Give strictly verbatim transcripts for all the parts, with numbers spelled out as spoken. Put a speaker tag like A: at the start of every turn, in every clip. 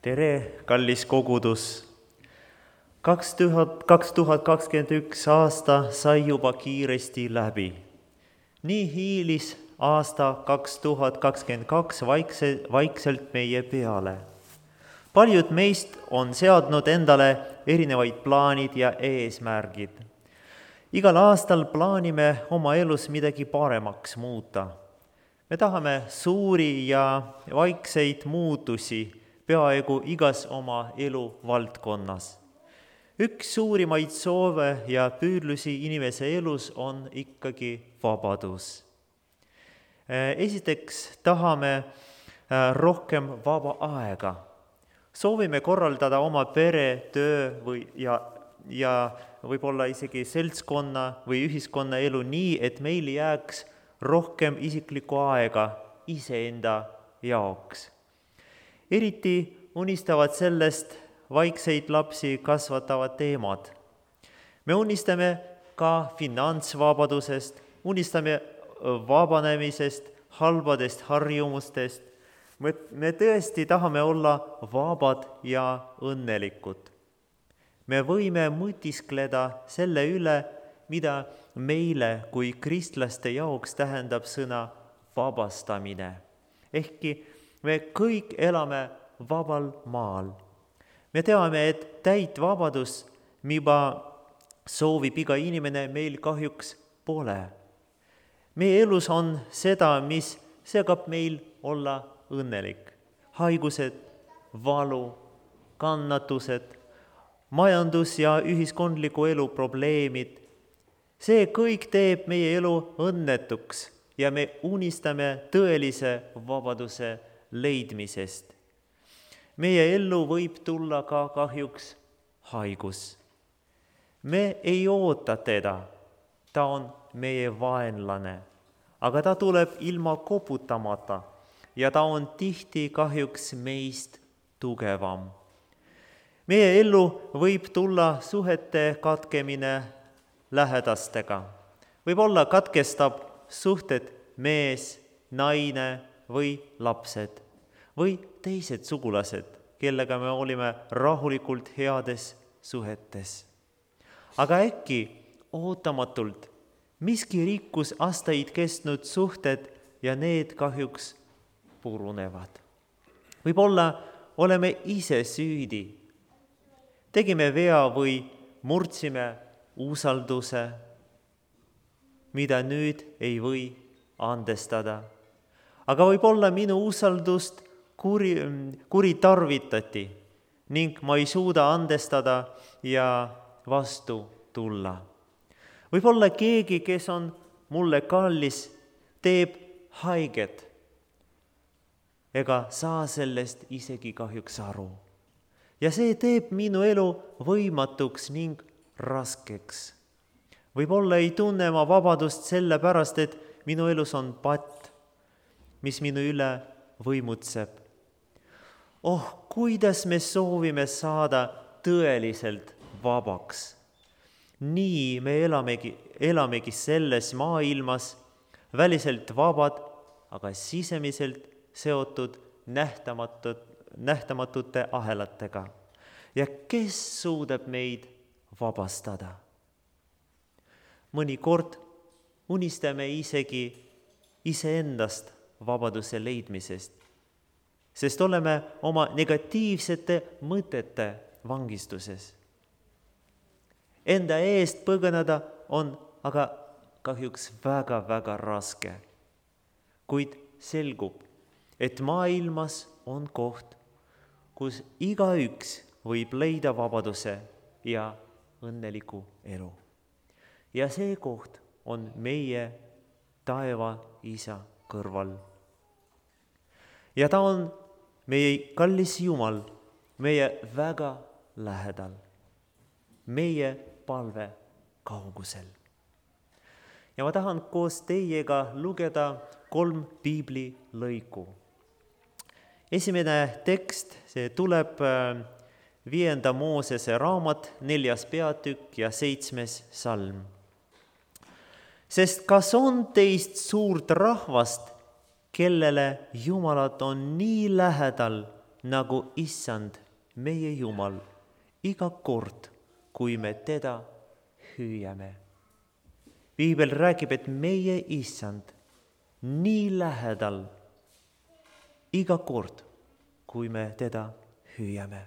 A: tere, kallis kogudus! kaks tuhat, kaks tuhat kakskümmend üks aasta sai juba kiiresti läbi. Nii hiilis aasta kaks tuhat kakskümmend kaks vaikse, vaikselt meie peale. Paljud meist on seadnud endale erinevaid plaanid ja eesmärgid. Igal aastal plaanime oma elus midagi paremaks muuta. Me tahame suuri ja vaikseid muutusi peaaegu igas oma elu valdkonnas. Üks suurimaid soove ja püüdlusi inimese elus on ikkagi vabadus. Esiteks tahame rohkem vaba aega. Soovime korraldada oma pere, töö või, ja, ja võib-olla isegi seltskonna või ühiskonna elu nii, et meil jääks rohkem isiklikku aega iseenda jaoks. Eriti unistavad sellest vaikseid lapsi kasvatavad teemad. Me unistame ka finantsvabadusest, unistame vabanemisest, halbadest harjumustest. Me tõesti tahame olla vabad ja õnnelikud. Me võime mõtiskleda selle üle, mida meile kui kristlaste jaoks tähendab sõna vabastamine. Ehkki me kõik elame vabal maal. Me teame, et täit vabadus, mida soovib iga inimene, meil kahjuks pole. Meie elus on seda, mis segab meil olla õnnelik. Haigused, valu, kannatused, majandus- ja ühiskondliku elu probleemid. See kõik teeb meie elu õnnetuks ja me unistame tõelise vabaduse leidmisest. Meie ellu võib tulla ka kahjuks haigus. Me ei oota teda, ta on meie vaenlane, aga ta tuleb ilma koputamata ja ta on tihti kahjuks meist tugevam. Meie ellu võib tulla suhete katkemine lähedastega. Võib-olla katkestab suhted mees, naine või lapsed või teised sugulased, kellega me olime rahulikult heades suhetes. Aga äkki ootamatult miski rikkus aastaid kestnud suhted ja need kahjuks purunevad. Võib-olla oleme ise süüdi. Tegime vea või murdsime usalduse, mida nüüd ei või andestada. Aga võib-olla minu usaldust kuri, kuritarvitati ning ma ei suuda andestada ja vastu tulla. Võib-olla keegi, kes on mulle kallis, teeb haiget ega saa sellest isegi kahjuks aru. Ja see teeb minu elu võimatuks ning raskeks. Võib-olla ei tunne ma vabadust selle pärast, et minu elus on patt, mis minu üle võimutseb. Oh, kuidas me soovime saada tõeliselt vabaks. Nii me elamegi, elamegi selles maailmas väliselt vabad, aga sisemiselt seotud nähtamatud, nähtamatute ahelatega. Ja kes suudab meid vabastada? Mõnikord unistame isegi iseendast vabaduse leidmisest, sest oleme oma negatiivsete mõtete vangistuses. Enda eest põgeneda on aga kahjuks väga-väga raske, kuid selgub, et maailmas on koht, kus igaüks võib leida vabaduse ja õnneliku elu. Ja see koht on meie taeva isa kõrval. Ja ta on meie kallis Jumal, meie väga lähedal, meie palve kaugusel. Ja ma tahan koos teiega lugeda kolm piibli lõiku. Esimene tekst, see tuleb viienda Moosese raamat, neljas peatükk ja seitsmes salm. Sest kas on teist suurt rahvast, kellele Jumalat on nii lähedal nagu Issand, meie Jumal, iga kord, kui me teda hüüame. Piibel räägib, et meie Issand nii lähedal iga kord, kui me teda hüüame.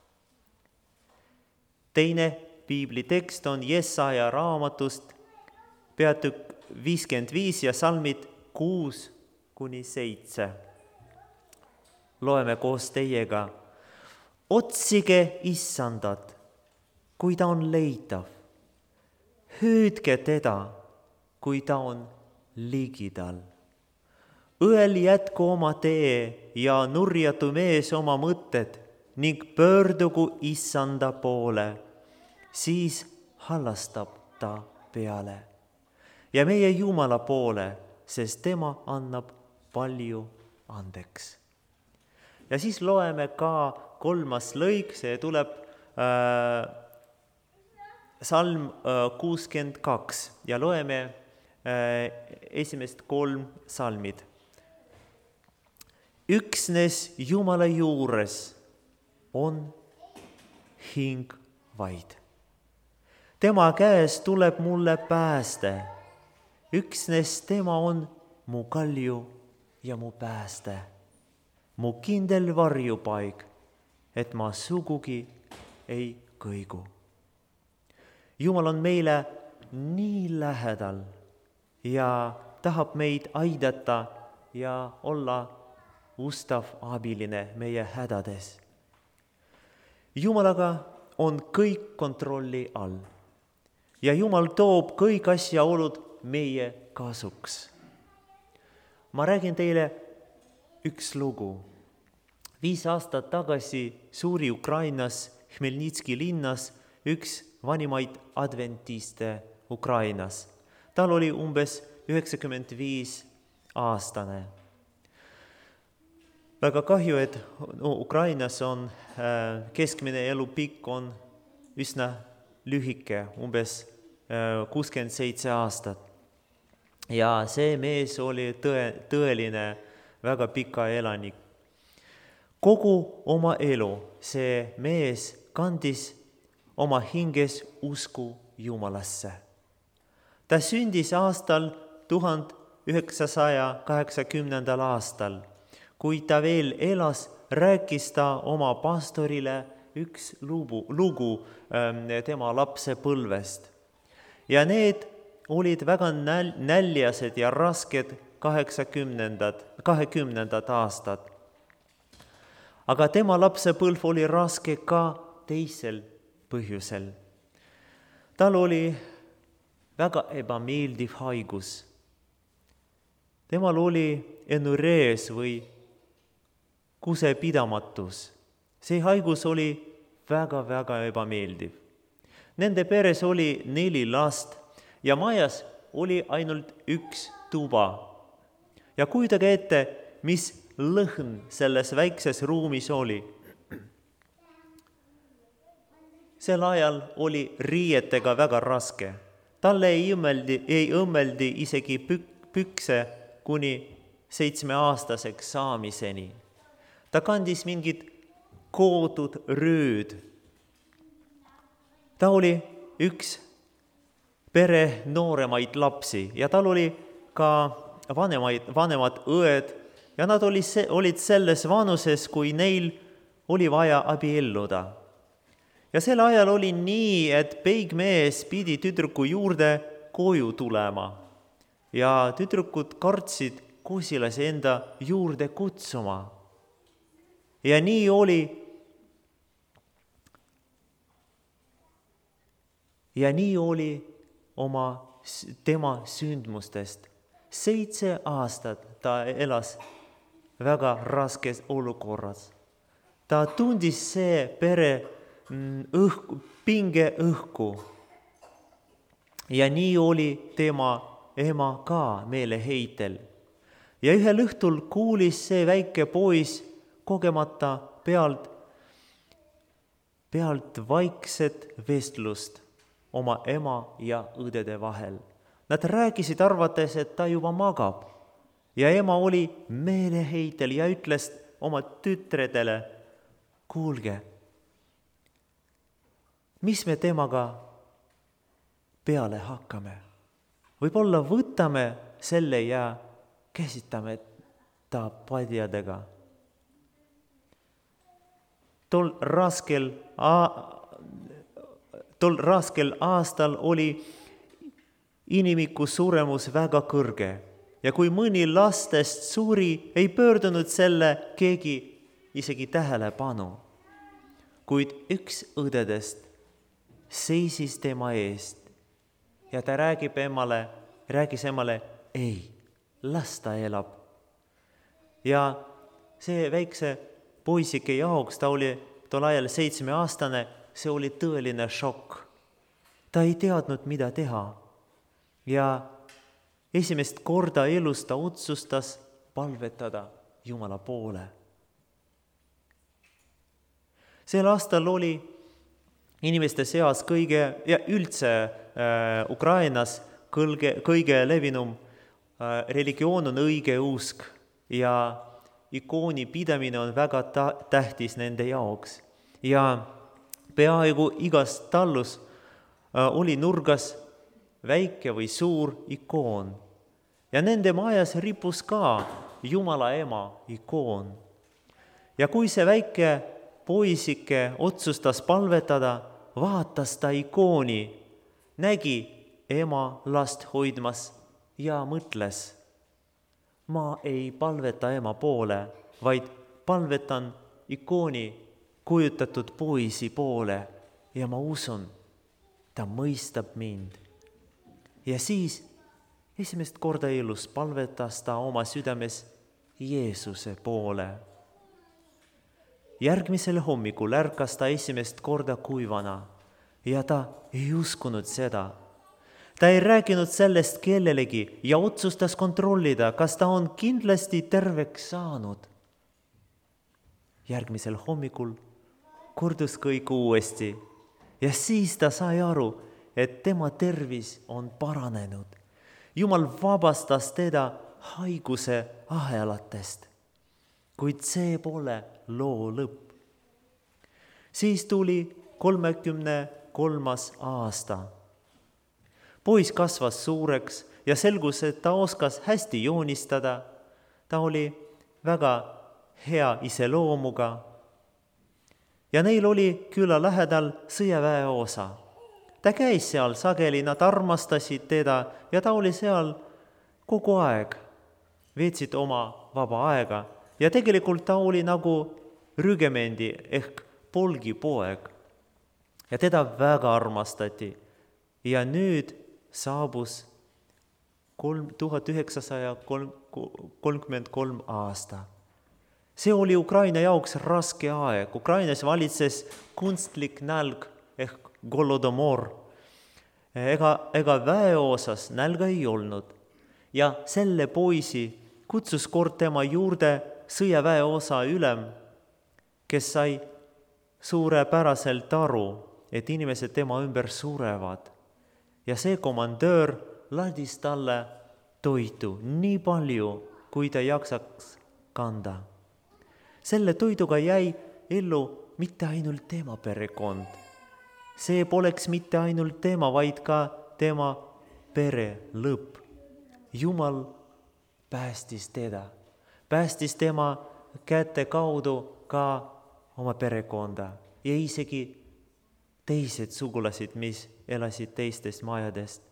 A: Teine piibli tekst on Jesaja raamatust, peatükk viiskümmend viis ja salmid kuus kuni seitse. Loeme koos teiega. Otsige Issandat, kui ta on leitav. Hüüdke teda, kui ta on ligidal. Õel jätku oma tee ja nurjatu mees oma mõtted ning pöördugu Issanda poole, siis hallastab ta peale. Ja meie Jumala poole, sest tema annab palju andeks. Ja siis loeme ka kolmas lõik, see tuleb äh, salm äh, kuuskümmend kaks ja loeme äh, esimest kolm salmid. Üksnes Jumala juures on hing vaid. Tema käest tuleb mulle pääste. Üksnes tema on mu kalju ja mu pääste. Mu kindel varjupaik, et ma sugugi ei kõigu. Jumal on meile nii lähedal ja tahab meid aidata ja olla ustav abiline meie hädades. Jumalaga on kõik kontrolli all ja Jumal toob kõik asjaolud meie kasuks. Ma räägin teile üks lugu. Viis aastat tagasi suuri Ukrainas Hmelnitski linnas üks vanimaid adventiste Ukrainas. Tal oli umbes üheksakümmend viis aastane. Väga kahju, et no, Ukrainas on äh, keskmine elupikk on üsna lühike, umbes äh, kuuskümmend seitse aastat. Ja see mees oli tõe, tõeline väga pika elanik. Kogu oma elu see mees kandis oma hinges usku Jumalasse. Ta sündis aastal tuhat üheksasaja kaheksakümnendal aastal. Kui ta veel elas, rääkis ta oma pastorile üks lugu, lugu tema lapsepõlvest. Ja need olid väga näljased ja rasked kaheksakümnendad, kahekümnendad aastad. Aga tema lapsepõlv oli raske ka teisel põhjusel. Tal oli väga ebameeldiv haigus. Temal oli enurees või kusepidamatus. See haigus oli väga-väga ebameeldiv. Nende peres oli neli last ja majas oli ainult üks tuba. Ja kujutage ette, mis lõhn selles väikses ruumis oli. Sel ajal oli riietega väga raske. Talle ei õmmeldi, ei õmmeldi isegi pükse kuni seitsmeaastaseks saamiseni. Ta kandis mingid koodud rööd. Ta oli üks pere nooremaid lapsi ja tal oli ka vanemaid, vanemad õed ja nad olid selles vanuses, kui neil oli vaja abielluda. Ja sel ajal oli nii, et peigmees pidi tüdruku juurde koju tulema ja tüdrukud kartsid kusilasi enda juurde kutsuma. Ja nii oli, ja nii oli oma, tema sündmustest. Seitse aastat ta elas väga raskes olukorras. Ta tundis see pere õhku, pinge õhku. Ja nii oli tema ema ka meeleheitel. Ja ühel õhtul kuulis see väike poiss kogemata pealt, pealt vaikset vestlust oma ema ja õdede vahel. Nad rääkisid arvates, et ta juba magab. Ja ema oli meeleheitel ja ütles oma tütredele, kuulge, mis me temaga peale hakkame? Võib-olla võtame selle ja käsitame ta padjadega. Tol raskel, tol raskel aastal oli inimiku suremus väga kõrge ja kui mõni lastest suri, ei pöördunud selle keegi isegi tähelepanu. Kuid üks õdedest seisis tema eest ja ta räägib emale, räägis emale, ei, las ta elab. Ja see väikse poisike jaoks, ta oli tol ajal seitsmeaastane, see oli tõeline šokk. Ta ei teadnud, mida teha. Ja esimest korda elus ta otsustas palvetada Jumala poole. Sel aastal oli inimeste seas kõige, ja üldse äh, Ukrainas kõige, kõige levinum äh, religioon on õige usk ja ikooni pidamine on väga ta- tähtis nende jaoks. Ja peaaegu igas tallus äh, oli nurgas väike või suur ikoon. Ja nende majas ripus ka Jumala ema ikoon. Ja kui see väike poisike otsustas palvetada, vaatas ta ikooni, nägi ema last hoidmas ja mõtles, ma ei palveta ema poole, vaid palvetan ikooni kujutatud poisi poole ja ma usun, ta mõistab mind. Ja siis esimest korda elus palvetas ta oma südames Jeesuse poole. Järgmisel hommikul ärkas ta esimest korda kuivana ja ta ei uskunud seda. Ta ei rääkinud sellest kellelegi ja otsustas kontrollida, kas ta on kindlasti terveks saanud. Järgmisel hommikul kordus kõik uuesti ja siis ta sai aru, et tema tervis on paranenud. Jumal vabastas teda haiguse ahelatest, kuid see pole loo lõpp. Siis tuli kolmekümne kolmas aasta. Pois kasvas suureks ja selgus, et ta oskas hästi joonistada. Ta oli väga hea iseloomuga. Ja neil oli küla lähedal sõjaväe osa. Ta käis seal sageli, nad armastasid teda ja ta oli seal kogu aeg. Veetsid oma vaba aega ja tegelikult ta oli nagu rügemendi ehk polgipoeg. Ja teda väga armastati. Ja nüüd saabus tuhat üheksasada kolmkümmend kolm aasta. See oli Ukraina jaoks raske aeg. Ukrainas valitses kunstlik nälg ehk Golodomor. Ega, ega väeosas nälga ei olnud. Ja selle poisi kutsus kord tema juurde sõjaväeosa ülem, kes sai suurepäraselt aru, et inimesed tema ümber surevad. Ja see komandöör ladis talle toitu nii palju, kui ta jaksaks kanda. Selle toiduga jäi ellu mitte ainult tema perekond. See poleks mitte ainult tema, vaid ka tema pere lõpp. Jumal päästis teda, päästis tema käte kaudu ka oma perekonda ja isegi teised sugulasid, mis elasid teistest majadest.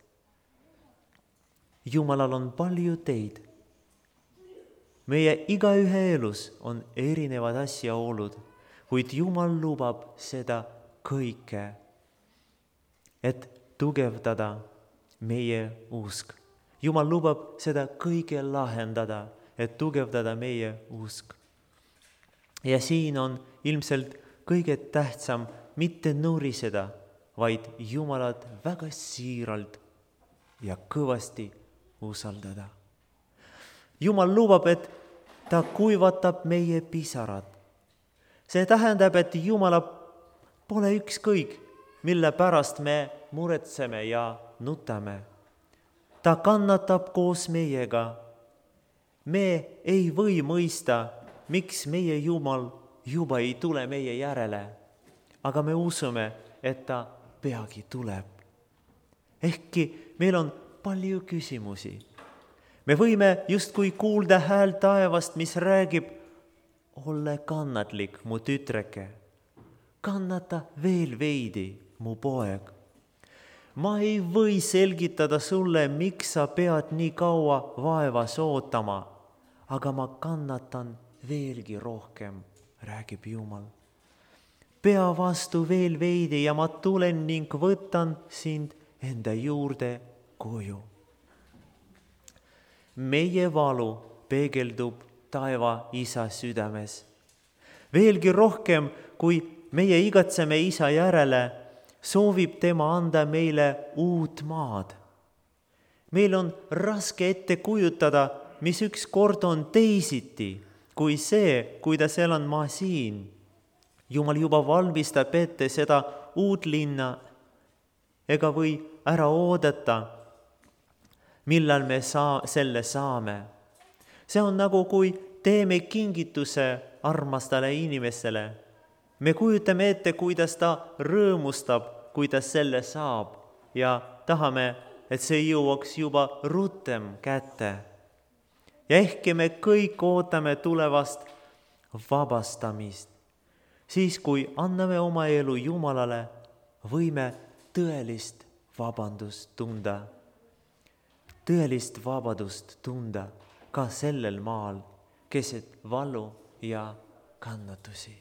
A: Jumalal on palju teid. Meie igaühe elus on erinevad asjaolud, kuid Jumal lubab seda kõike, et tugevdada meie usk. Jumal lubab seda kõige lahendada, et tugevdada meie usk. Ja siin on ilmselt kõige tähtsam mitte nuriseda, vaid Jumalat väga siiralt ja kõvasti usaldada. Jumal lubab, et ta kuivatab meie pisarad. See tähendab, et Jumala pole ükskõik, mille pärast me muretseme ja nutame. Ta kannatab koos meiega. Me ei või mõista, miks meie Jumal juba ei tule meie järele, aga me usume, et ta peagi tuleb. Ehkki meil on palju küsimusi. Me võime justkui kuulda häält taevast, mis räägib, ole kannatlik, mu tütreke. Kannata veel veidi, mu poeg. Ma ei või selgitada sulle, miks sa pead nii kaua vaevas ootama, aga ma kannatan veelgi rohkem, räägib Jumal. Pea vastu veel veidi ja ma tulen ning võtan sind enda juurde koju. Meie valu peegeldub taeva isa südames. Veelgi rohkem, kui meie igatseme isa järele, soovib tema anda meile uut maad. Meil on raske ette kujutada, mis üks kord on teisiti, kui see, kuidas elan ma siin. Jumal juba valmistab ette seda uut linna, ega või ära oodata, millal me saa, selle saame. See on nagu, kui teeme kingituse armastale inimesele. Me kujutame ette, kuidas ta rõõmustab, kui ta selle saab ja tahame, et see jõuaks juba rutem kätte. Ja ehkki me kõik ootame tulevast vabastamist, siis kui anname oma elu Jumalale, võime tõelist vabandust tunda. Tõelist vabadust tunda ka sellel maal, keset valu ja kannatusi.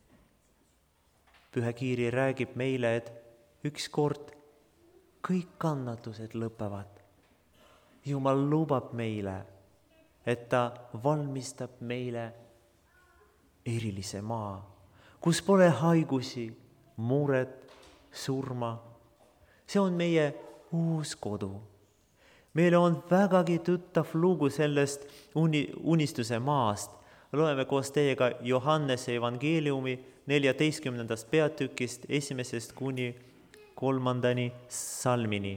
A: Püha Kiiri räägib meile, et ükskord kõik kannatused lõpevad. Jumal lubab meile, et ta valmistab meile erilise maa, kus pole haigusi, muret, surma. See on meie uus kodu. Meile on vägagi tuttav lugu sellest uni, unistuse maast. Loeme koos teiega Johannese evangeeliumi neljateistkümnendast peatükist esimesest kuni kolmandani salmini.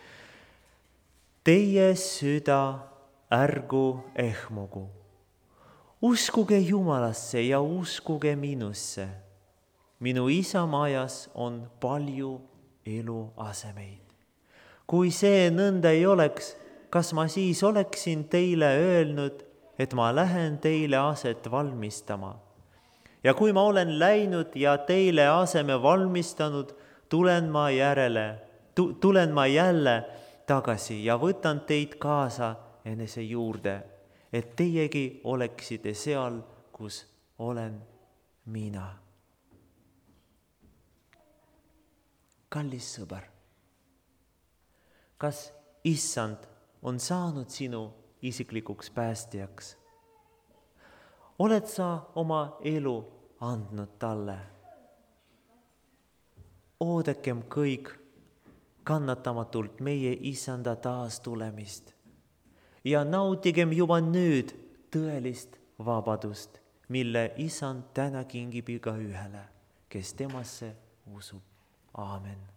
A: Teie süda ärgu ehmugu. Uskuge Jumalasse ja uskuge minusse. Minu isa majas on palju eluasemeid. Kui see nõnda ei oleks, kas ma siis oleksin teile öelnud, et ma lähen teile aset valmistama? Ja kui ma olen läinud ja teile aseme valmistanud, tulen ma järele, tu, tulen ma jälle tagasi ja võtan teid kaasa enese juurde, et teiegi oleksite seal, kus olen mina. Kallis sõber, kas Issand on saanud sinu isiklikuks päästjaks? Oled sa oma elu andnud talle? Oodakem kõik kannatamatult meie Issanda taas tulemist ja nautigem juba nüüd tõelist vabadust, mille Issand täna kingib iga ühele, kes temasse usub. Aamen.